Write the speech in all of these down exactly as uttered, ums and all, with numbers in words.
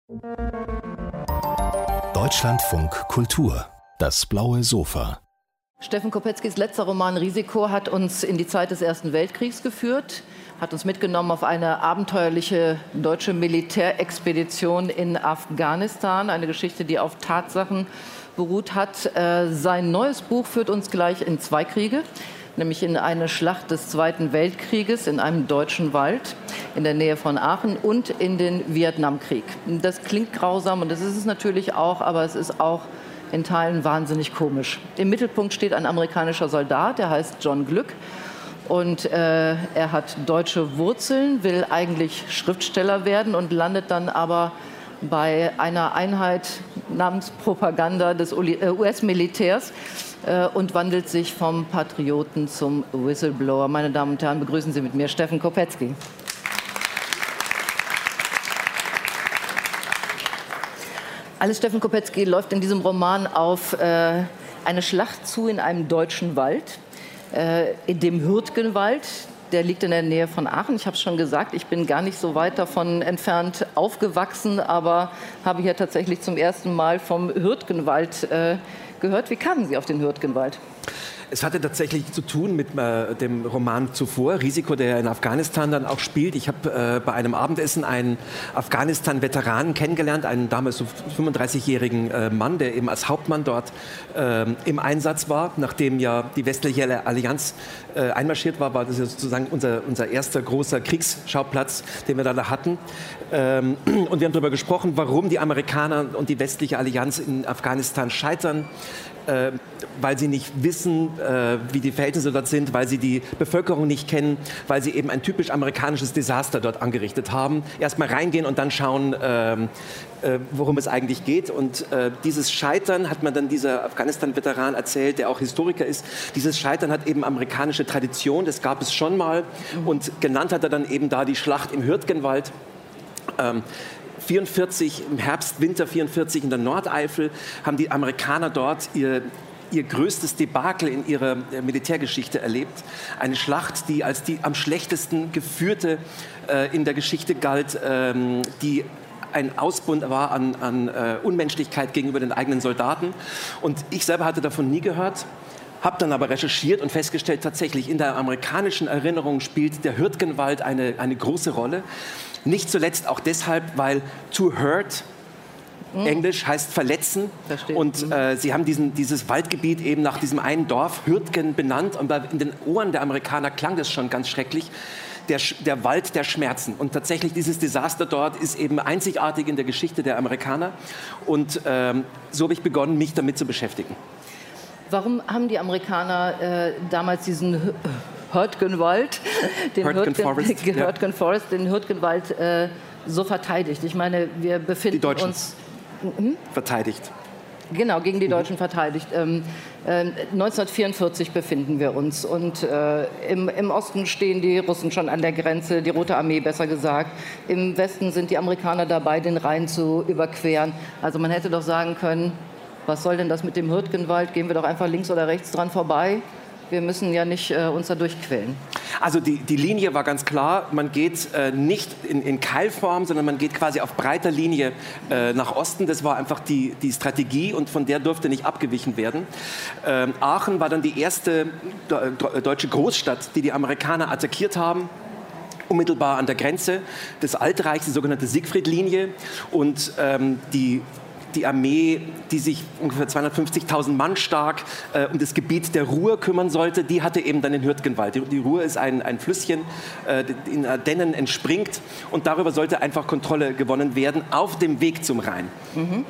Deutschlandfunk Kultur, das blaue Sofa. Steffen Kopetzkys letzter Roman Risiko hat uns in die Zeit des Ersten Weltkriegs geführt, hat uns mitgenommen auf eine abenteuerliche deutsche Militärexpedition in Afghanistan, eine Geschichte, die auf Tatsachen beruht hat. Sein neues Buch führt uns gleich in zwei Kriege, nämlich in eine Schlacht des Zweiten Weltkrieges in einem deutschen Wald in der Nähe von Aachen und in den Vietnamkrieg. Das klingt grausam und das ist es natürlich auch, aber es ist auch in Teilen wahnsinnig komisch. Im Mittelpunkt steht ein amerikanischer Soldat, der heißt John Glück. Und äh, er hat deutsche Wurzeln, will eigentlich Schriftsteller werden und landet dann aber bei einer Einheit namens Propaganda des U S-Militärs äh, und wandelt sich vom Patrioten zum Whistleblower. Meine Damen und Herren, begrüßen Sie mit mir Steffen Kopetzky. Alles Steffen Kopetzky läuft in diesem Roman auf äh, eine Schlacht zu in einem deutschen Wald, äh, in dem Hürtgenwald. Der liegt in der Nähe von Aachen. Ich habe es schon gesagt, ich bin gar nicht so weit davon entfernt aufgewachsen, aber habe hier tatsächlich zum ersten Mal vom Hürtgenwald äh, gehört. Wie kamen Sie auf den Hürtgenwald? Es hatte tatsächlich zu tun mit äh, dem Roman zuvor, Risiko, der in Afghanistan dann auch spielt. Ich habe äh, bei einem Abendessen einen Afghanistan-Veteranen kennengelernt, einen damals so fünfunddreißigjährigen äh, Mann, der eben als Hauptmann dort äh, im Einsatz war. Nachdem ja die westliche Allianz äh, einmarschiert war, war das ja sozusagen unser, unser erster großer Kriegsschauplatz, den wir da hatten. Ähm, und wir haben darüber gesprochen, warum die Amerikaner und die westliche Allianz in Afghanistan scheitern. Äh, weil sie nicht wissen, äh, wie die Verhältnisse dort sind, weil sie die Bevölkerung nicht kennen, weil sie eben ein typisch amerikanisches Desaster dort angerichtet haben. Erst mal reingehen und dann schauen, äh, äh, worum es eigentlich geht. Und äh, dieses Scheitern, hat man dann dieser Afghanistan-Veteran erzählt, der auch Historiker ist, dieses Scheitern hat eben amerikanische Tradition, das gab es schon mal. Und genannt hat er dann eben da die Schlacht im Hürtgenwald. Ähm, vierundvierzig, im Herbst, Winter vierundvierzig in der Nordeifel haben die Amerikaner dort ihr, ihr größtes Debakel in ihrer Militärgeschichte erlebt. Eine Schlacht, die als die am schlechtesten geführte äh, in der Geschichte galt, ähm, die ein Ausbund war an, an äh, Unmenschlichkeit gegenüber den eigenen Soldaten. Und ich selber hatte davon nie gehört. Habe dann aber recherchiert und festgestellt, tatsächlich in der amerikanischen Erinnerung spielt der Hürtgenwald eine, eine große Rolle. Nicht zuletzt auch deshalb, weil to hurt, mhm. Englisch heißt verletzen. Verstehe. Und äh, sie haben diesen, dieses Waldgebiet eben nach diesem einen Dorf, Hürtgen, benannt. Und in den Ohren der Amerikaner klang das schon ganz schrecklich. Der, der Wald der Schmerzen. Und tatsächlich dieses Desaster dort ist eben einzigartig in der Geschichte der Amerikaner. Und ähm, so habe ich begonnen, mich damit zu beschäftigen. Warum haben die Amerikaner äh, damals diesen Hürtgenwald, den Hürtgen Forest, ja. Hürtgen Forest, den Hürtgenwald äh, so verteidigt? Ich meine, wir befinden die Deutschen. uns hm? verteidigt. Genau, gegen die Deutschen mhm. verteidigt. Ähm, äh, neunzehnhundertvierundvierzig befinden wir uns und äh, im, im Osten stehen die Russen schon an der Grenze, die Rote Armee besser gesagt. Im Westen sind die Amerikaner dabei, den Rhein zu überqueren. Also man hätte doch sagen können, was soll denn das mit dem Hürtgenwald? Gehen wir doch einfach links oder rechts dran vorbei. Wir müssen ja nicht äh, uns da durchquälen. Also die, die Linie war ganz klar. Man geht äh, nicht in, in Keilform, sondern man geht quasi auf breiter Linie äh, nach Osten. Das war einfach die, die Strategie und von der durfte nicht abgewichen werden. Ähm, Aachen war dann die erste de deutsche Großstadt, die die Amerikaner attackiert haben. Unmittelbar an der Grenze des Altreichs, die sogenannte Siegfried-Linie. Und ähm, die Die Armee, die sich ungefähr zweihundertfünfzigtausend Mann stark äh, um das Gebiet der Ruhr kümmern sollte, die hatte eben dann den Hürtgenwald. Die, die Ruhr ist ein, ein Flüsschen, äh, in Ardennen entspringt und darüber sollte einfach Kontrolle gewonnen werden auf dem Weg zum Rhein. Mhm.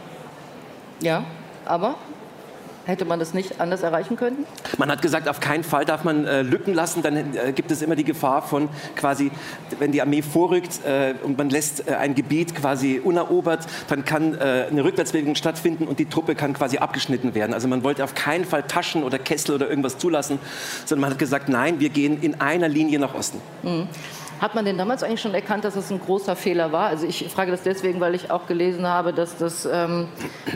Ja, aber hätte man das nicht anders erreichen können? Man hat gesagt, auf keinen Fall darf man äh, Lücken lassen, dann äh, gibt es immer die Gefahr von quasi, wenn die Armee vorrückt äh, und man lässt äh, ein Gebiet quasi unerobert, dann kann äh, eine Rückwärtsbewegung stattfinden und die Truppe kann quasi abgeschnitten werden. Also man wollte auf keinen Fall Taschen oder Kessel oder irgendwas zulassen, sondern man hat gesagt, nein, wir gehen in einer Linie nach Osten. Mhm. Hat man denn damals eigentlich schon erkannt, dass das ein großer Fehler war? Also ich frage das deswegen, weil ich auch gelesen habe, dass das, ähm,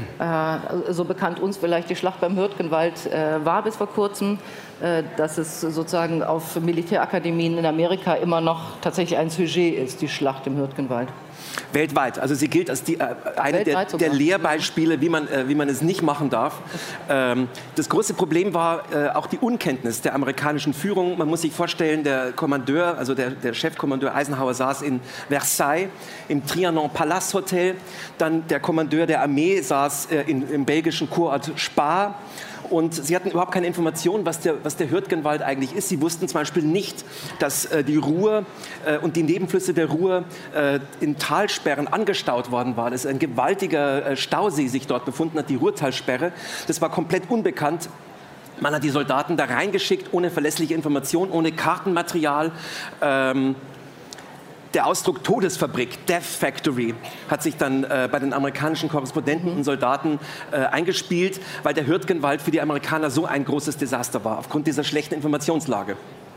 äh, so bekannt uns vielleicht die Schlacht beim Hürtgenwald äh, war bis vor kurzem, äh, dass es sozusagen auf Militärakademien in Amerika immer noch tatsächlich ein Sujet ist, die Schlacht im Hürtgenwald. Weltweit. Also sie gilt als die, äh, eine der, der Lehrbeispiele, wie man, äh, wie man es nicht machen darf. Ähm, das große Problem war äh, auch die Unkenntnis der amerikanischen Führung. Man muss sich vorstellen, der Kommandeur, also der, der Chefkommandeur Eisenhower saß in Versailles im Trianon Palace Hotel. Dann der Kommandeur der Armee saß äh, in, im belgischen Kurort Spa. Und sie hatten überhaupt keine Informationen, was der, was der Hürtgenwald eigentlich ist. Sie wussten zum Beispiel nicht, dass äh, die Ruhr äh, und die Nebenflüsse der Ruhr äh, in Talsperren angestaut worden waren. Dass ein gewaltiger äh, Stausee sich dort befunden hat, die Ruhrtalsperre. Das war komplett unbekannt. Man hat die Soldaten da reingeschickt, ohne verlässliche Informationen, ohne Kartenmaterial. Ähm, Der Ausdruck Todesfabrik, Death Factory, hat sich dann äh, bei den amerikanischen Korrespondenten und Soldaten äh, eingespielt, weil der Hürtgenwald für die Amerikaner so ein großes Desaster war, aufgrund dieser schlechten Informationslage.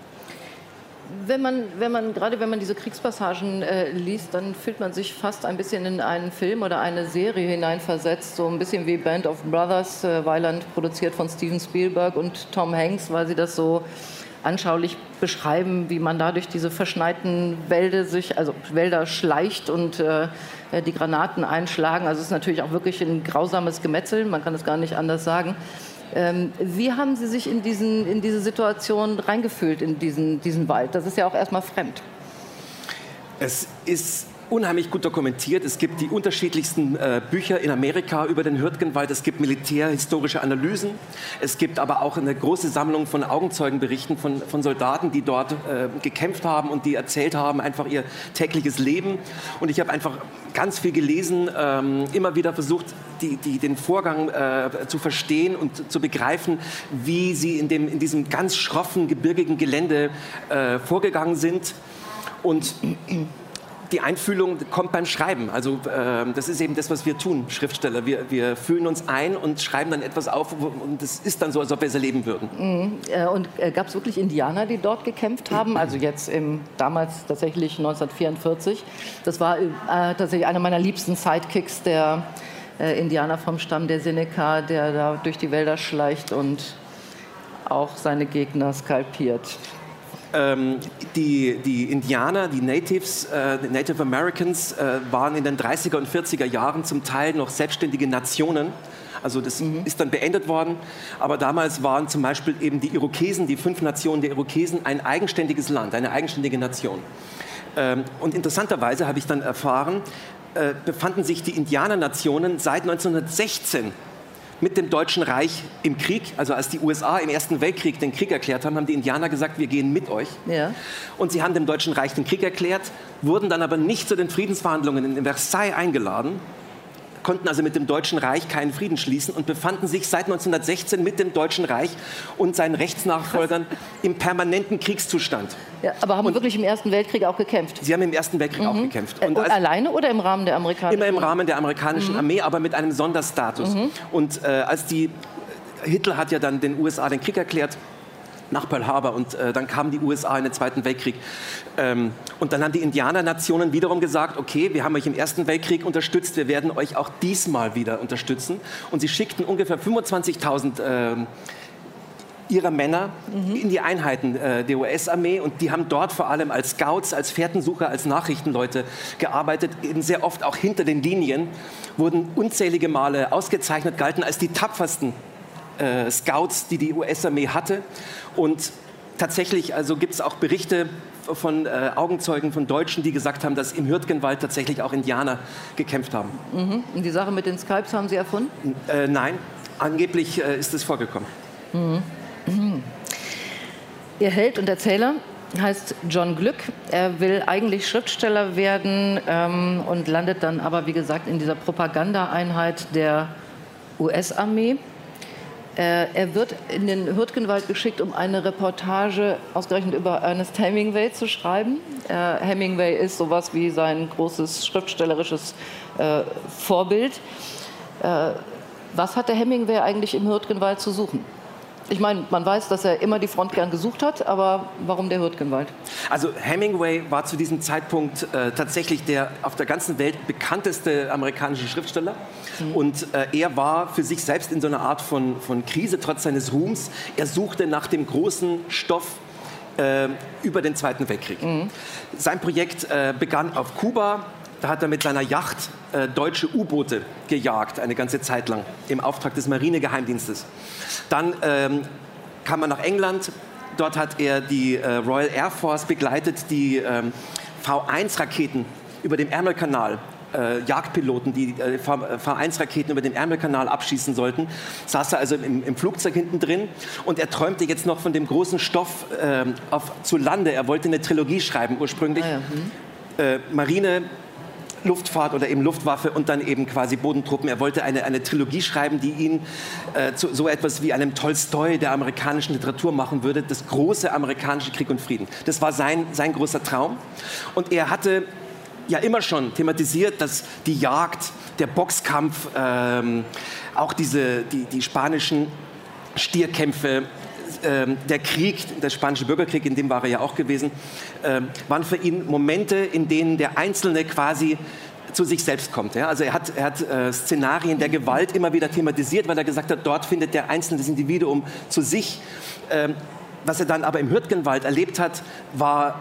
Wenn man, wenn man, gerade wenn man diese Kriegspassagen äh, liest, dann fühlt man sich fast ein bisschen in einen Film oder eine Serie hineinversetzt, so ein bisschen wie Band of Brothers, äh, Weiland, produziert von Steven Spielberg und Tom Hanks, weil sie das so anschaulich beschreiben, wie man da durch diese verschneiten Wälder sich, also Wälder schleicht und äh, die Granaten einschlagen. Also es ist natürlich auch wirklich ein grausames Gemetzel, man kann es gar nicht anders sagen. Ähm, wie haben Sie sich in, diesen, in diese Situation reingefühlt, in diesen, diesen Wald? Das ist ja auch erstmal fremd. Es ist unheimlich gut dokumentiert. Es gibt die unterschiedlichsten äh, Bücher in Amerika über den Hürtgenwald. Es gibt militärhistorische Analysen. Es gibt aber auch eine große Sammlung von Augenzeugenberichten von, von Soldaten, die dort äh, gekämpft haben und die erzählt haben, einfach ihr tägliches Leben. Und ich habe einfach ganz viel gelesen, ähm, immer wieder versucht, die, die, den Vorgang äh, zu verstehen und zu begreifen, wie sie in, dem, in diesem ganz schroffen, gebirgigen Gelände äh, vorgegangen sind. Und die Einfühlung kommt beim Schreiben. Also äh, das ist eben das, was wir tun, Schriftsteller. Wir, wir fühlen uns ein und schreiben dann etwas auf und es ist dann so, als ob wir es erleben würden. Mhm. Äh, und äh, gab es wirklich Indianer, die dort gekämpft haben? Also jetzt im, damals tatsächlich neunzehnhundertvierundvierzig. Das war äh, tatsächlich einer meiner liebsten Sidekicks, der äh, Indianer vom Stamm der Seneca, der da durch die Wälder schleicht und auch seine Gegner skalpiert. Ähm, die, die Indianer, die Natives, äh, die Native Americans äh, waren in den dreißiger und vierziger Jahren zum Teil noch selbstständige Nationen. Also das mhm. ist dann beendet worden. Aber damals waren zum Beispiel eben die Irokesen, die fünf Nationen der Irokesen, ein eigenständiges Land, eine eigenständige Nation. Ähm, und interessanterweise habe ich dann erfahren, äh, befanden sich die Indianernationen seit neunzehnhundertsechzehn mit dem Deutschen Reich im Krieg. Also als die U S A im Ersten Weltkrieg den Krieg erklärt haben, haben die Indianer gesagt, wir gehen mit euch. Ja. Und sie haben dem Deutschen Reich den Krieg erklärt, wurden dann aber nicht zu den Friedensverhandlungen in Versailles eingeladen, konnten also mit dem Deutschen Reich keinen Frieden schließen und befanden sich seit neunzehnhundertsechzehn mit dem Deutschen Reich und seinen Rechtsnachfolgern im permanenten Kriegszustand. Ja, aber haben und wirklich im Ersten Weltkrieg auch gekämpft? Sie haben im Ersten Weltkrieg mhm. auch gekämpft. Und, und alleine oder im Rahmen der amerikanischen? Immer im Rahmen der amerikanischen mhm. Armee, aber mit einem Sonderstatus. Mhm. Und äh, als die Hitler hat ja dann den U S A den Krieg erklärt, nach Pearl Harbor, und äh, dann kamen die U S A in den Zweiten Weltkrieg. Ähm, und dann haben die Indianernationen wiederum gesagt, okay, wir haben euch im Ersten Weltkrieg unterstützt, wir werden euch auch diesmal wieder unterstützen. Und sie schickten ungefähr fünfundzwanzigtausend äh, ihrer Männer mhm. in die Einheiten äh, der U S-Armee, und die haben dort vor allem als Scouts, als Fährtensucher, als Nachrichtenleute gearbeitet, eben sehr oft auch hinter den Linien, wurden unzählige Male ausgezeichnet, galten als die tapfersten äh, Scouts, die die U S-Armee hatte. Und tatsächlich also gibt es auch Berichte von äh, Augenzeugen, von Deutschen, die gesagt haben, dass im Hürtgenwald tatsächlich auch Indianer gekämpft haben. Mhm. Und die Sache mit den Skypes haben Sie erfunden? Äh, nein, angeblich äh, ist es vorgekommen. Mhm. Mhm. Ihr Held und Erzähler heißt John Glück. Er will eigentlich Schriftsteller werden ähm, und landet dann aber, wie gesagt, in dieser Propagandaeinheit der U S-Armee. Er wird in den Hürtgenwald geschickt, um eine Reportage ausgerechnet über Ernest Hemingway zu schreiben. Äh, Hemingway ist sowas wie sein großes schriftstellerisches äh, Vorbild. Äh, was hat der Hemingway eigentlich im Hürtgenwald zu suchen? Ich meine, man weiß, dass er immer die Front gern gesucht hat, aber warum der Hürtgenwald? Also Hemingway war zu diesem Zeitpunkt äh, tatsächlich der auf der ganzen Welt bekannteste amerikanische Schriftsteller. Mhm. Und äh, er war für sich selbst in so einer Art von, von Krise, trotz seines Ruhms. Er suchte nach dem großen Stoff äh, über den Zweiten Weltkrieg. Mhm. Sein Projekt äh, begann auf Kuba. Da hat er mit seiner Yacht äh, deutsche U-Boote gejagt, eine ganze Zeit lang, im Auftrag des Marinegeheimdienstes. Dann ähm, kam er nach England. Dort hat er die äh, Royal Air Force begleitet, die ähm, V eins Raketen über dem Ärmelkanal, äh, Jagdpiloten, die äh, V eins Raketen über den Ärmelkanal abschießen sollten. Saß er also im, im Flugzeug hinten drin und er träumte jetzt noch von dem großen Stoff äh, auf, zu Lande. Er wollte eine Trilogie schreiben ursprünglich. Ah ja, hm. äh, Marine, Luftfahrt oder eben Luftwaffe und dann eben quasi Bodentruppen. Er wollte eine, eine Trilogie schreiben, die ihn äh, zu so etwas wie einem Tolstoi der amerikanischen Literatur machen würde, das große amerikanische Krieg und Frieden. Das war sein, sein großer Traum. Und er hatte ja immer schon thematisiert, dass die Jagd, der Boxkampf, ähm, auch diese, die, die spanischen Stierkämpfe, der Krieg, der spanische Bürgerkrieg, in dem war er ja auch gewesen, äh, waren für ihn Momente, in denen der Einzelne quasi zu sich selbst kommt. Ja? Also er hat, er hat äh, Szenarien der Gewalt immer wieder thematisiert, weil er gesagt hat, dort findet der Einzelne, das Individuum zu sich. Ähm, was er dann aber im Hürtgenwald erlebt hat, war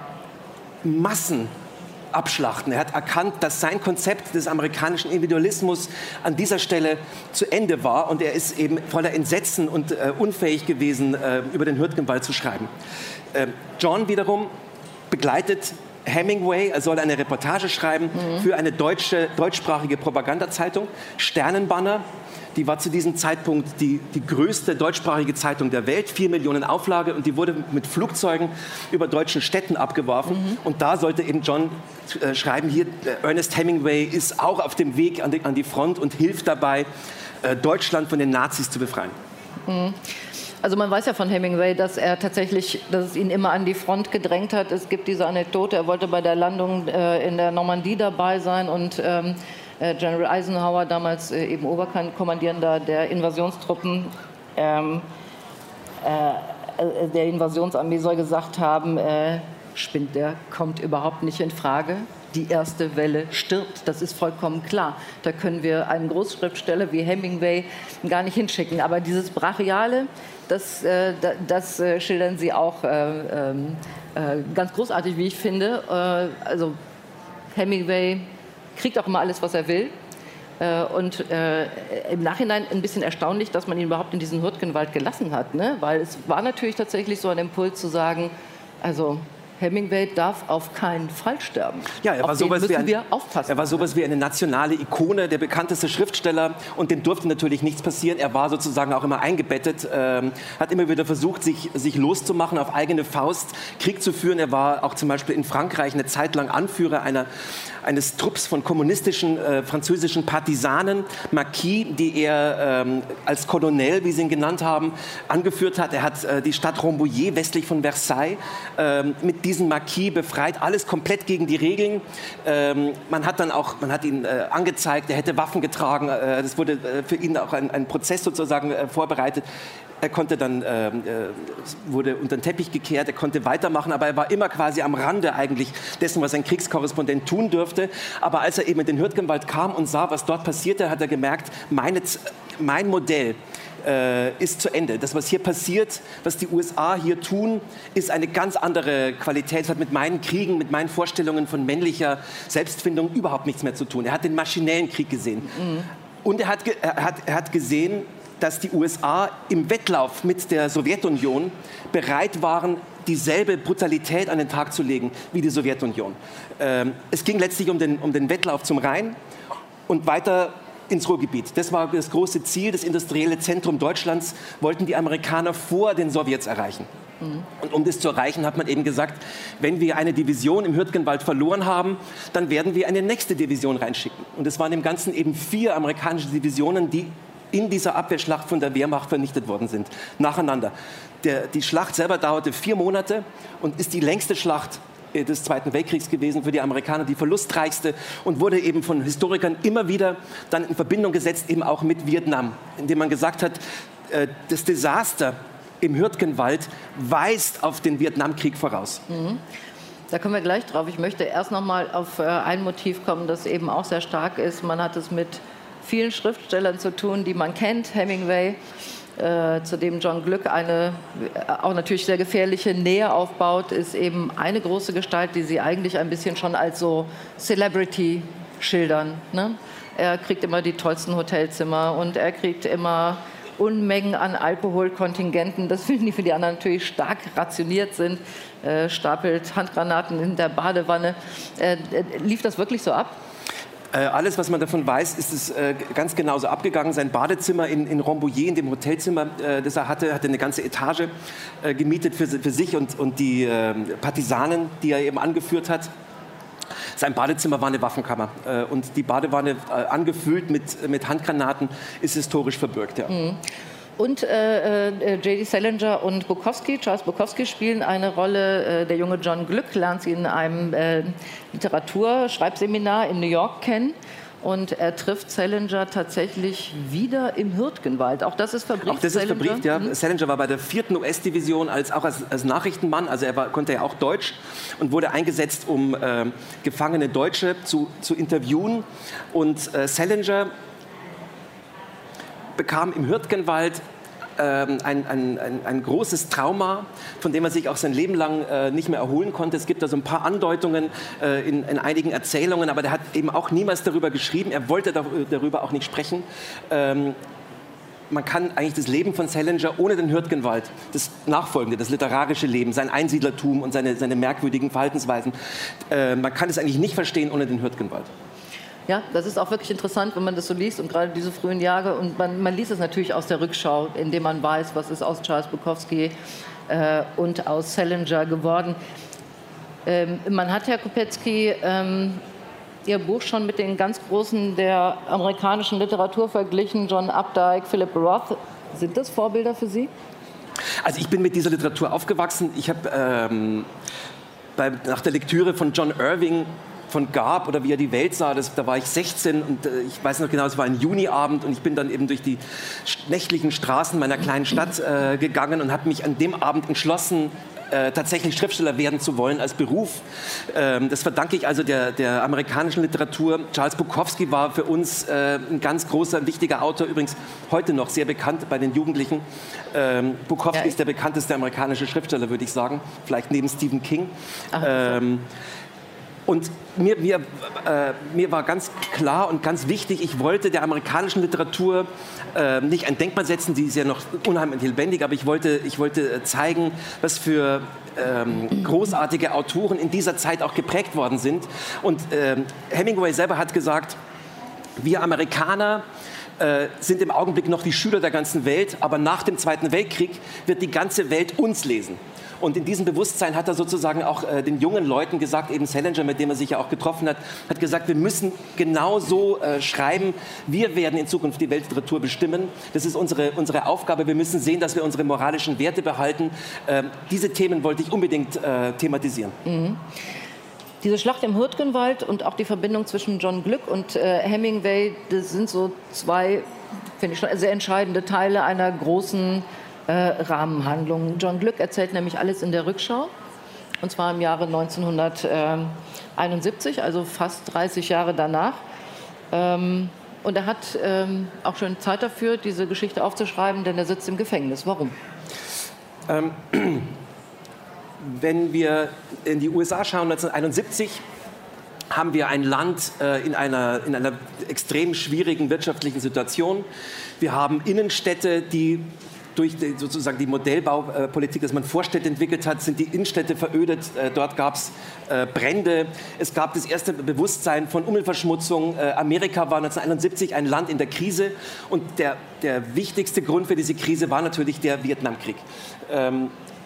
Massen abschlachten. Er hat erkannt, dass sein Konzept des amerikanischen Individualismus an dieser Stelle zu Ende war und er ist eben voller Entsetzen und äh, unfähig gewesen, äh, über den Hürtgenwald zu schreiben. Äh, John wiederum begleitet Hemingway, er soll eine Reportage schreiben mhm. für eine deutsche, deutschsprachige Propagandazeitung, Sternenbanner. Die war zu diesem Zeitpunkt die, die größte deutschsprachige Zeitung der Welt, vier Millionen Auflage, und die wurde mit Flugzeugen über deutschen Städten abgeworfen. Mhm. Und da sollte eben John äh, schreiben, hier, äh, Ernest Hemingway ist auch auf dem Weg an die, an die Front und hilft dabei, äh, Deutschland von den Nazis zu befreien. Mhm. Also man weiß ja von Hemingway, dass er tatsächlich, dass es ihn immer an die Front gedrängt hat. Es gibt diese Anekdote, er wollte bei der Landung äh, in der Normandie dabei sein und ähm, General Eisenhower, damals äh, eben Oberkommandierender der Invasionstruppen, ähm, äh, der Invasionsarmee, soll gesagt haben, äh, spinnt der, kommt überhaupt nicht in Frage. Die erste Welle stirbt, das ist vollkommen klar. Da können wir einen Großschriftsteller wie Hemingway gar nicht hinschicken. Aber dieses Brachiale, das, äh, das äh, schildern Sie auch äh, äh, ganz großartig, wie ich finde. Äh, also Hemingway kriegt auch immer alles, was er will. Äh, und äh, im Nachhinein ein bisschen erstaunlich, dass man ihn überhaupt in diesen Hürtgenwald gelassen hat. Ne? Weil es war natürlich tatsächlich so ein Impuls zu sagen, also Hemingway darf auf keinen Fall sterben. Ja, er war auf den sowas müssen wie ein, wir aufpassen. Er war sowas wie eine nationale Ikone, der bekannteste Schriftsteller, und dem durfte natürlich nichts passieren. Er war sozusagen auch immer eingebettet, ähm, hat immer wieder versucht, sich, sich loszumachen, auf eigene Faust Krieg zu führen. Er war auch zum Beispiel in Frankreich eine Zeit lang Anführer einer, eines Trupps von kommunistischen äh, französischen Partisanen, Marquis, die er ähm, als Colonel, wie sie ihn genannt haben, angeführt hat. Er hat äh, die Stadt Rambouillet westlich von Versailles ähm, mit diesen Marquis befreit, alles komplett gegen die Regeln. Ähm, man hat dann auch, man hat ihn äh, angezeigt, er hätte Waffen getragen. Äh, das wurde äh, für ihn auch ein, ein Prozess sozusagen äh, vorbereitet. Er konnte dann, äh, wurde unter den Teppich gekehrt, er konnte weitermachen, aber er war immer quasi am Rande eigentlich dessen, was ein Kriegskorrespondent tun dürfte. Aber als er eben in den Hürtgenwald kam und sah, was dort passierte, hat er gemerkt, meine, mein Modell äh, ist zu Ende. Das, was hier passiert, was die U S A hier tun, ist eine ganz andere Qualität. Es hat mit meinen Kriegen, mit meinen Vorstellungen von männlicher Selbstfindung überhaupt nichts mehr zu tun. Er hat den maschinellen Krieg gesehen. Mhm. Und er hat, er, hat, er hat gesehen, dass die U S A im Wettlauf mit der Sowjetunion bereit waren, dieselbe Brutalität an den Tag zu legen wie die Sowjetunion. Ähm, es ging letztlich um den, um den Wettlauf zum Rhein und weiter ins Ruhrgebiet. Das war das große Ziel, das industrielle Zentrum Deutschlands wollten die Amerikaner vor den Sowjets erreichen. Mhm. Und um das zu erreichen, hat man eben gesagt, wenn wir eine Division im Hürtgenwald verloren haben, dann werden wir eine nächste Division reinschicken. Und es waren im Ganzen eben vier amerikanische Divisionen, die in dieser Abwehrschlacht von der Wehrmacht vernichtet worden sind, nacheinander. Der, die Schlacht selber dauerte vier Monate und ist die längste Schlacht des Zweiten Weltkriegs gewesen für die Amerikaner, die verlustreichste, und wurde eben von Historikern immer wieder dann in Verbindung gesetzt, eben auch mit Vietnam, indem man gesagt hat, äh, das Desaster im Hürtgenwald weist auf den Vietnamkrieg voraus. Mhm. Da kommen wir gleich drauf. Ich möchte erst noch mal auf äh, ein Motiv kommen, das eben auch sehr stark ist. Man hat es mit vielen Schriftstellern zu tun, die man kennt. Hemingway, äh, zu dem John Glück eine äh, auch natürlich sehr gefährliche Nähe aufbaut, ist eben eine große Gestalt, die Sie eigentlich ein bisschen schon als so Celebrity schildern. Ne? Er kriegt immer die tollsten Hotelzimmer und er kriegt immer Unmengen an Alkoholkontingenten, das finden die für die anderen natürlich stark rationiert sind, äh, stapelt Handgranaten in der Badewanne. Äh, äh, lief das wirklich so ab? Äh, alles, was man davon weiß, ist es äh, ganz genauso abgegangen. Sein Badezimmer in, in Rambouillet, in dem Hotelzimmer, äh, das er hatte, hatte eine ganze Etage äh, gemietet für, für sich und, und die äh, Partisanen, die er eben angeführt hat. Sein Badezimmer war eine Waffenkammer äh, und die Badewanne äh, angefüllt mit, mit Handgranaten ist historisch verbürgt. Ja. Mhm. Und äh, äh, J D Salinger und Bukowski, Charles Bukowski, spielen eine Rolle. Äh, der junge John Glück lernt sie in einem äh, Literaturschreibseminar in New York kennen. Und er trifft Salinger tatsächlich wieder im Hürtgenwald. Auch das ist verbrieft. Auch das ist Salinger. verbrieft, ja. Mhm. Salinger war bei der vierten U S-Division als, auch als, als Nachrichtenmann. Also er war, konnte ja auch Deutsch und wurde eingesetzt, um äh, gefangene Deutsche zu, zu interviewen. Und äh, Salinger bekam im Hürtgenwald ähm, ein, ein, ein, ein großes Trauma, von dem er sich auch sein Leben lang äh, nicht mehr erholen konnte. Es gibt da so ein paar Andeutungen äh, in, in einigen Erzählungen, aber der hat eben auch niemals darüber geschrieben. Er wollte da, darüber auch nicht sprechen. Ähm, man kann eigentlich das Leben von Salinger ohne den Hürtgenwald, das nachfolgende, das literarische Leben, sein Einsiedlertum und seine, seine merkwürdigen Verhaltensweisen, äh, man kann es eigentlich nicht verstehen ohne den Hürtgenwald. Ja, das ist auch wirklich interessant, wenn man das so liest und gerade diese frühen Jahre. Und man, man liest es natürlich aus der Rückschau, indem man weiß, was ist aus Charles Bukowski äh, und aus Salinger geworden. Ähm, man hat, Herr Kopetzky, ähm, Ihr Buch schon mit den ganz Großen der amerikanischen Literatur verglichen, John Updike, Philip Roth. Sind das Vorbilder für Sie? Also ich bin mit dieser Literatur aufgewachsen. Ich habe ähm, nach der Lektüre von John Irving von Garb oder wie er die Welt sah, das, da war ich sechzehn und äh, ich weiß noch genau, es war ein Juniabend und ich bin dann eben durch die nächtlichen Straßen meiner kleinen Stadt äh, gegangen und habe mich an dem Abend entschlossen, äh, tatsächlich Schriftsteller werden zu wollen als Beruf. Ähm, das verdanke ich also der, der amerikanischen Literatur. Charles Bukowski war für uns äh, ein ganz großer, wichtiger Autor, übrigens heute noch sehr bekannt bei den Jugendlichen. Ähm, Bukowski ja, ist der bekannteste amerikanische Schriftsteller, würde ich sagen, vielleicht neben Stephen King. Ach, ähm, Und mir, mir, äh, mir war ganz klar und ganz wichtig, ich wollte der amerikanischen Literatur äh, nicht ein Denkmal setzen, die ist ja noch unheimlich lebendig, aber ich wollte, ich wollte zeigen, was für ähm, großartige Autoren in dieser Zeit auch geprägt worden sind. Und äh, Hemingway selber hat gesagt, wir Amerikaner äh, sind im Augenblick noch die Schüler der ganzen Welt, aber nach dem Zweiten Weltkrieg wird die ganze Welt uns lesen. Und in diesem Bewusstsein hat er sozusagen auch äh, den jungen Leuten gesagt, eben Salinger, mit dem er sich ja auch getroffen hat, hat gesagt, wir müssen genauso äh, schreiben. Wir werden in Zukunft die Weltliteratur bestimmen. Das ist unsere, unsere Aufgabe. Wir müssen sehen, dass wir unsere moralischen Werte behalten. Ähm, diese Themen wollte ich unbedingt äh, thematisieren. Mhm. Diese Schlacht im Hürtgenwald und auch die Verbindung zwischen John Glück und äh, Hemingway, das sind so zwei, finde ich, schon sehr entscheidende Teile einer großen Äh, Rahmenhandlung. John Glück erzählt nämlich alles in der Rückschau, und zwar im Jahre neunzehnhunderteinundsiebzig, also fast dreißig Jahre danach. Ähm, und er hat ähm, auch schon Zeit dafür, diese Geschichte aufzuschreiben, denn er sitzt im Gefängnis. Warum? Ähm, wenn wir in die U S A schauen, neunzehnhunderteinundsiebzig, haben wir ein Land äh, in, einer, in einer extrem schwierigen wirtschaftlichen Situation. Wir haben Innenstädte, die durch die, sozusagen die Modellbaupolitik, dass man Vorstädte entwickelt hat, sind die Innenstädte verödet. Äh, dort gab es äh, Brände. Es gab das erste Bewusstsein von Umweltverschmutzung. Äh, Amerika war neunzehnhunderteinundsiebzig ein Land in der Krise. Und der, der wichtigste Grund für diese Krise war natürlich der Vietnamkrieg. Ähm,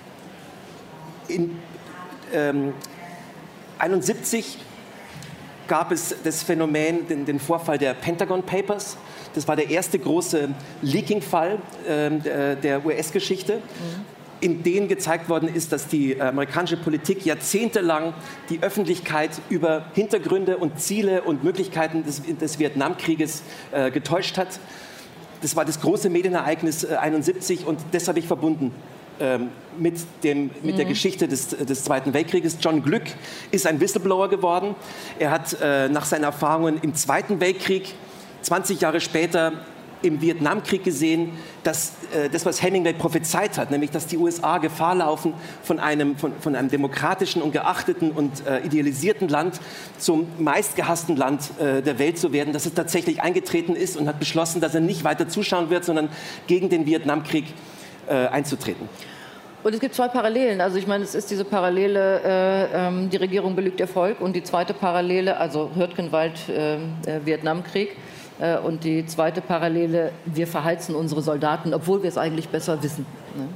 in ähm, einundsiebzig gab es das Phänomen, den, den Vorfall der Pentagon Papers. Das war der erste große Leaking-Fall äh, der U S-Geschichte, mhm. in dem gezeigt worden ist, dass die amerikanische Politik jahrzehntelang die Öffentlichkeit über Hintergründe und Ziele und Möglichkeiten des, des Vietnamkrieges äh, getäuscht hat. Das war das große Medienereignis äh, einundsiebzig und das habe ich verbunden ähm, mit, dem, mit mhm. der Geschichte des, des Zweiten Weltkrieges. John Glück ist ein Whistleblower geworden. Er hat äh, nach seinen Erfahrungen im Zweiten Weltkrieg zwanzig Jahre später im Vietnamkrieg gesehen, dass äh, das, was Hemingway prophezeit hat, nämlich, dass die U S A Gefahr laufen, von einem, von, von einem demokratischen und geachteten und äh, idealisierten Land zum meistgehassten Land äh, der Welt zu werden, dass es tatsächlich eingetreten ist und hat beschlossen, dass er nicht weiter zuschauen wird, sondern gegen den Vietnamkrieg äh, einzutreten. Und es gibt zwei Parallelen. Also ich meine, es ist diese Parallele, äh, ähm, die Regierung belügt ihr Volk, und die zweite Parallele, also Hürtgenwald, äh, äh, Vietnamkrieg. Äh, und die zweite Parallele, wir verheizen unsere Soldaten, obwohl wir es eigentlich besser wissen. Ne?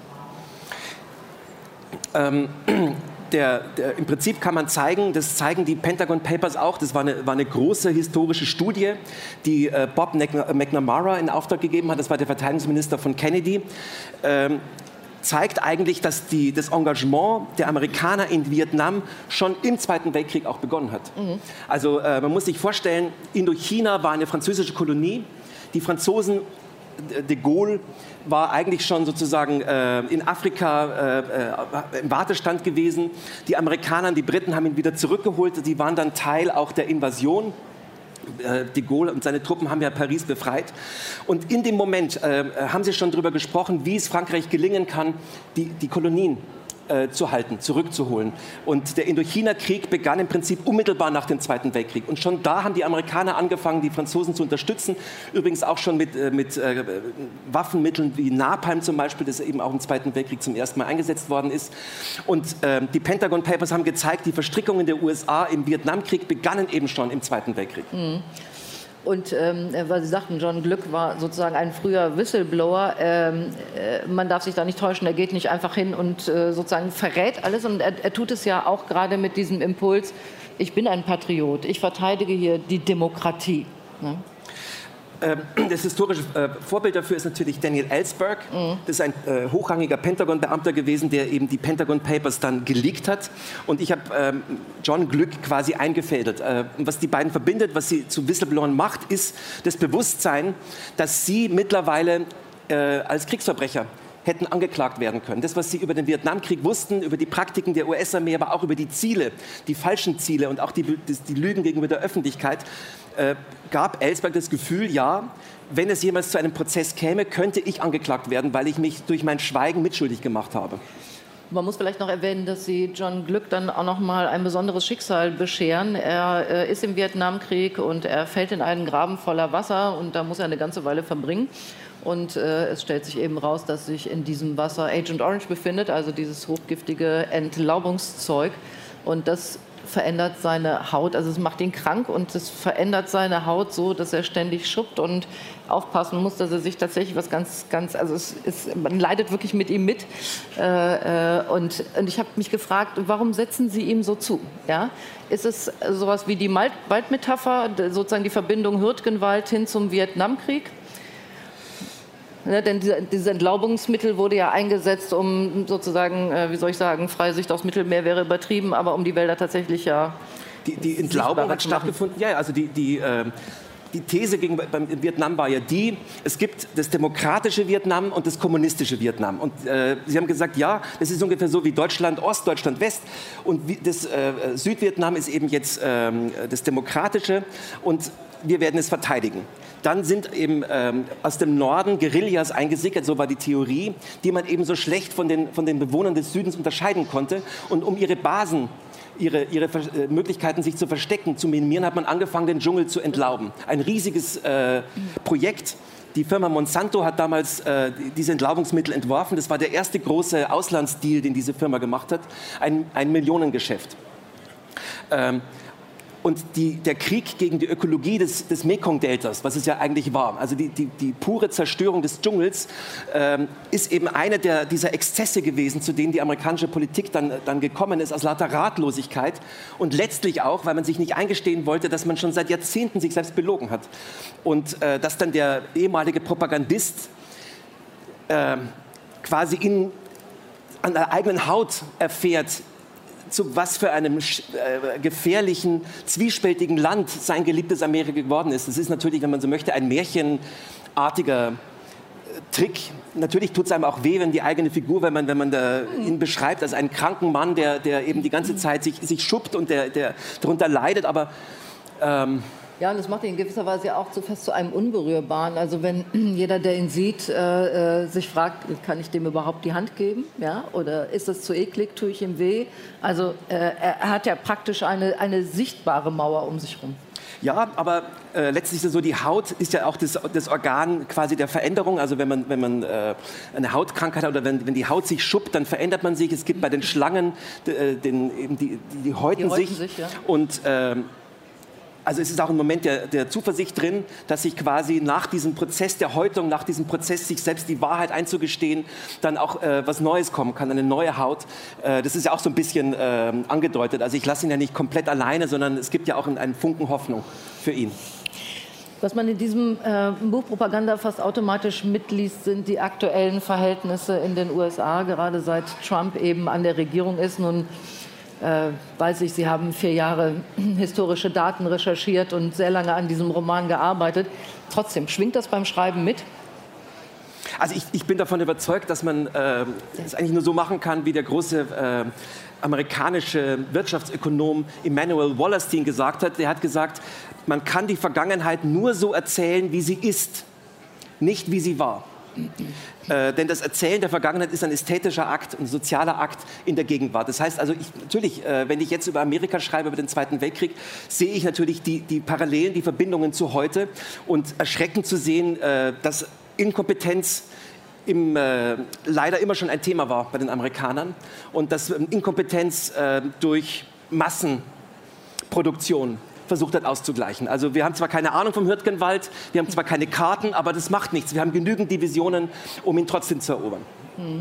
Ähm, der, der, Im Prinzip kann man zeigen, das zeigen die Pentagon Papers auch, das war eine, war eine große historische Studie, die äh, Bob McNamara in Auftrag gegeben hat, das war der Verteidigungsminister von Kennedy. Ähm, zeigt eigentlich, dass die, das Engagement der Amerikaner in Vietnam schon im Zweiten Weltkrieg auch begonnen hat. Mhm. Also äh, man muss sich vorstellen, Indochina war eine französische Kolonie. Die Franzosen, de Gaulle war eigentlich schon sozusagen äh, in Afrika äh, im Wartestand gewesen. Die Amerikaner, die Briten haben ihn wieder zurückgeholt. Die waren dann Teil auch der Invasion. De Gaulle und seine Truppen haben ja Paris befreit. Und in dem Moment äh, haben sie schon darüber gesprochen, wie es Frankreich gelingen kann, die, die Kolonien äh, zu halten, zurückzuholen. Und der Indochina-Krieg begann im Prinzip unmittelbar nach dem Zweiten Weltkrieg. Und schon da haben die Amerikaner angefangen, die Franzosen zu unterstützen. Übrigens auch schon mit, äh, mit äh, Waffenmitteln wie Napalm zum Beispiel, das eben auch im Zweiten Weltkrieg zum ersten Mal eingesetzt worden ist. Und äh, die Pentagon Papers haben gezeigt, die Verstrickungen der U S A im Vietnamkrieg begannen eben schon im Zweiten Weltkrieg. Mhm. Und ähm, weil Sie sagten, John Glück war sozusagen ein früher Whistleblower. Ähm, äh, man darf sich da nicht täuschen, er geht nicht einfach hin und äh, sozusagen verrät alles. Und er, er tut es ja auch gerade mit diesem Impuls, ich bin ein Patriot, ich verteidige hier die Demokratie. Ne? Das historische Vorbild dafür ist natürlich Daniel Ellsberg. Mhm. Das ist ein äh, hochrangiger Pentagon-Beamter gewesen, der eben die Pentagon Papers dann geleakt hat. Und ich habe ähm, John Glück quasi eingefädelt. Äh, was die beiden verbindet, was sie zu Whistleblowern macht, ist das Bewusstsein, dass sie mittlerweile äh, als Kriegsverbrecher hätten angeklagt werden können. Das, was sie über den Vietnamkrieg wussten, über die Praktiken der U S-Armee, aber auch über die Ziele, die falschen Ziele und auch die, die Lügen gegenüber der Öffentlichkeit, äh, gab Ellsberg das Gefühl, ja, wenn es jemals zu einem Prozess käme, könnte ich angeklagt werden, weil ich mich durch mein Schweigen mitschuldig gemacht habe. Man muss vielleicht noch erwähnen, dass Sie John Glück dann auch noch mal ein besonderes Schicksal bescheren. Er äh, ist im Vietnamkrieg und er fällt in einen Graben voller Wasser und da muss er eine ganze Weile verbringen. Und äh, es stellt sich eben raus, dass sich in diesem Wasser Agent Orange befindet, also dieses hochgiftige Entlaubungszeug. Und das verändert seine Haut, also es macht ihn krank und es verändert seine Haut so, dass er ständig schuppt und aufpassen muss, dass er sich tatsächlich was ganz, ganz, also es ist, man leidet wirklich mit ihm mit. Äh, äh, und, und ich habe mich gefragt, warum setzen Sie ihm so zu? Ja? Ist es sowas wie die Waldmetapher, sozusagen die Verbindung Hürtgenwald hin zum Vietnamkrieg? Ja, denn dieses Entlaubungsmittel wurde ja eingesetzt, um sozusagen, äh, wie soll ich sagen, Freisicht aufs Mittelmeer wäre übertrieben, aber um die Wälder tatsächlich ja... Die, die Entlaubung hat stattgefunden, ja, also die... die äh Die These gegen beim Vietnam war ja die, es gibt das demokratische Vietnam und das kommunistische Vietnam. Und äh, Sie haben gesagt, ja, das ist ungefähr so wie Deutschland Ost, Deutschland West. Und wie, das äh, Südvietnam ist eben jetzt äh, das demokratische und wir werden es verteidigen. Dann sind eben ähm, aus dem Norden Guerillas eingesickert, so war die Theorie, die man eben so schlecht von den, von den Bewohnern des Südens unterscheiden konnte. Und um ihre Basen Ihre, ihre äh, Möglichkeiten, sich zu verstecken, zu minimieren, hat man angefangen, den Dschungel zu entlauben. Ein riesiges äh, Projekt. Die Firma Monsanto hat damals äh, diese Entlaubungsmittel entworfen. Das war der erste große Auslandsdeal, den diese Firma gemacht hat. Ein, ein Millionengeschäft. Ähm, Und die, der Krieg gegen die Ökologie des, des Mekong-Deltas, was es ja eigentlich war, also die, die, die pure Zerstörung des Dschungels, ähm, ist eben eine der, dieser Exzesse gewesen, zu denen die amerikanische Politik dann, dann gekommen ist, aus lauter Ratlosigkeit und letztlich auch, weil man sich nicht eingestehen wollte, dass man schon seit Jahrzehnten sich selbst belogen hat. Und äh, dass dann der ehemalige Propagandist äh, quasi in, an der eigenen Haut erfährt, zu was für einem äh, gefährlichen, zwiespältigen Land sein geliebtes Amerika geworden ist. Das ist natürlich, wenn man so möchte, ein märchenartiger äh, Trick. Natürlich tut es einem auch weh, wenn die eigene Figur, wenn man, wenn man da, ihn beschreibt als einen kranken Mann, der, der eben die ganze Zeit sich, sich schuppt und der, der darunter leidet. Aber ähm, Ja, und das macht ihn in gewisser Weise ja auch zu fast zu einem Unberührbaren. Also wenn jeder, der ihn sieht, äh, sich fragt, kann ich dem überhaupt die Hand geben? Ja? Oder ist das zu eklig, tue ich ihm weh? Also äh, er hat ja praktisch eine, eine sichtbare Mauer um sich herum. Ja, aber äh, letztlich ist es so, die Haut ist ja auch das, das Organ quasi der Veränderung. Also wenn man, wenn man äh, eine Hautkrankheit hat oder wenn, wenn die Haut sich schuppt, dann verändert man sich. Es gibt bei den Schlangen, äh, den, eben die, die häuten, die häuten sich. sich ja. Und äh, also es ist auch ein Moment der, der Zuversicht drin, dass sich quasi nach diesem Prozess der Häutung, nach diesem Prozess, sich selbst die Wahrheit einzugestehen, dann auch äh, was Neues kommen kann, eine neue Haut. Äh, das ist ja auch so ein bisschen äh, angedeutet. Also ich lasse ihn ja nicht komplett alleine, sondern es gibt ja auch einen Funken Hoffnung für ihn. Was man in diesem äh, Buch Propaganda fast automatisch mitliest, sind die aktuellen Verhältnisse in den U S A, gerade seit Trump eben an der Regierung ist. Nun Äh, weiß ich, Sie haben vier Jahre historische Daten recherchiert und sehr lange an diesem Roman gearbeitet. Trotzdem, schwingt das beim Schreiben mit? Also ich, ich bin davon überzeugt, dass man äh, es eigentlich nur so machen kann, wie der große äh, amerikanische Wirtschaftsökonom Immanuel Wallerstein gesagt hat. Der hat gesagt, man kann die Vergangenheit nur so erzählen, wie sie ist, nicht wie sie war. Äh, denn das Erzählen der Vergangenheit ist ein ästhetischer Akt, ein sozialer Akt in der Gegenwart. Das heißt also, ich, natürlich, äh, wenn ich jetzt über Amerika schreibe, über den Zweiten Weltkrieg, sehe ich natürlich die, die Parallelen, die Verbindungen zu heute und erschreckend zu sehen, äh, dass Inkompetenz im, äh, leider immer schon ein Thema war bei den Amerikanern und dass Inkompetenz äh, durch Massenproduktion versucht hat auszugleichen. Also wir haben zwar keine Ahnung vom Hürtgenwald, wir haben zwar keine Karten, aber das macht nichts. Wir haben genügend Divisionen, um ihn trotzdem zu erobern. Mhm.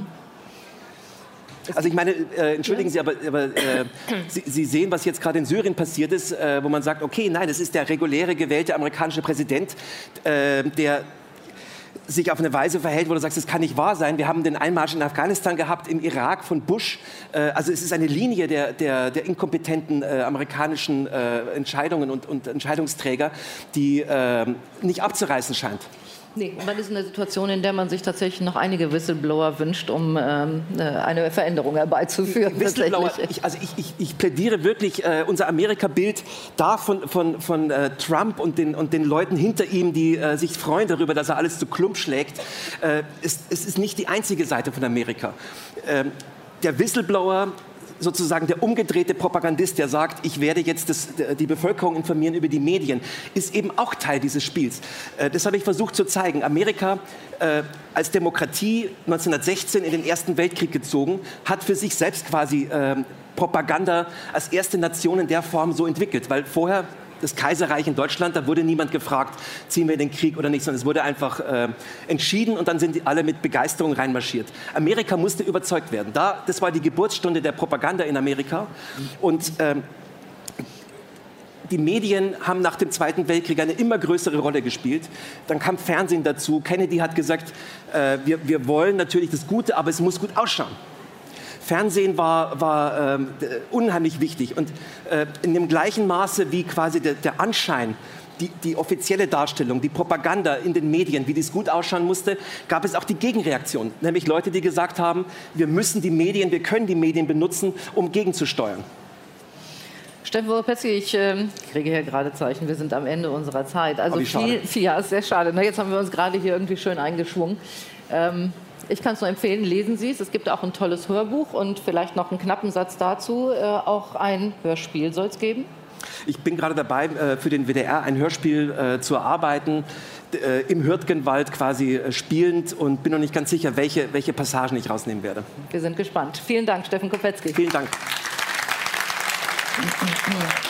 Also ich meine, äh, entschuldigen Sie, aber, aber äh, Sie, Sie sehen, was jetzt gerade in Syrien passiert ist, äh, wo man sagt, okay, nein, das ist der reguläre gewählte amerikanische Präsident, äh, der sich auf eine Weise verhält, wo du sagst, das kann nicht wahr sein. Wir haben den Einmarsch in Afghanistan gehabt, im Irak von Bush. Äh, also es ist eine Linie der, der, der inkompetenten äh, amerikanischen äh, Entscheidungen und, und Entscheidungsträger, die äh, nicht abzureißen scheint. Nee, man ist in einer Situation, in der man sich tatsächlich noch einige Whistleblower wünscht, um ähm, eine Veränderung herbeizuführen. Whistleblower, ich, also ich, ich, ich plädiere wirklich, äh, unser Amerika-Bild da von, von, von äh, Trump und den, und den Leuten hinter ihm, die äh, sich freuen darüber, dass er alles zu Klump schlägt. Äh, es, es ist nicht die einzige Seite von Amerika. Äh, der Whistleblower, sozusagen der umgedrehte Propagandist, der sagt, ich werde jetzt das, die Bevölkerung informieren über die Medien, ist eben auch Teil dieses Spiels. Äh, das habe ich versucht zu zeigen. Amerika äh, als Demokratie neunzehnhundertsechzehn in den Ersten Weltkrieg gezogen, hat für sich selbst quasi äh, Propaganda als erste Nation in der Form so entwickelt, weil vorher das Kaiserreich in Deutschland, da wurde niemand gefragt, ziehen wir in den Krieg oder nicht, sondern es wurde einfach äh, entschieden und dann sind die alle mit Begeisterung reinmarschiert. Amerika musste überzeugt werden. Da, das war die Geburtsstunde der Propaganda in Amerika und ähm, die Medien haben nach dem Zweiten Weltkrieg eine immer größere Rolle gespielt. Dann kam Fernsehen dazu. Kennedy hat gesagt, äh, wir, wir wollen natürlich das Gute, aber es muss gut ausschauen. Fernsehen war, war ähm, unheimlich wichtig und äh, in dem gleichen Maße wie quasi der, der Anschein, die, die offizielle Darstellung, die Propaganda in den Medien, wie das gut ausschauen musste, gab es auch die Gegenreaktion, nämlich Leute, die gesagt haben, wir müssen die Medien, wir können die Medien benutzen, um gegenzusteuern. Steffen Woropezki, ich äh, kriege hier gerade Zeichen, wir sind am Ende unserer Zeit. Also oh, viel, viel, ja, ist sehr schade. Na, jetzt haben wir uns gerade hier irgendwie schön eingeschwungen. Ähm, Ich kann es nur empfehlen, lesen Sie es. Es gibt auch ein tolles Hörbuch und vielleicht noch einen knappen Satz dazu. Äh, auch ein Hörspiel soll es geben. Ich bin gerade dabei, äh, für den W D R ein Hörspiel äh, zu erarbeiten, äh, im Hürtgenwald quasi äh, spielend und bin noch nicht ganz sicher, welche, welche Passagen ich rausnehmen werde. Wir sind gespannt. Vielen Dank, Steffen Kopetzky. Vielen Dank.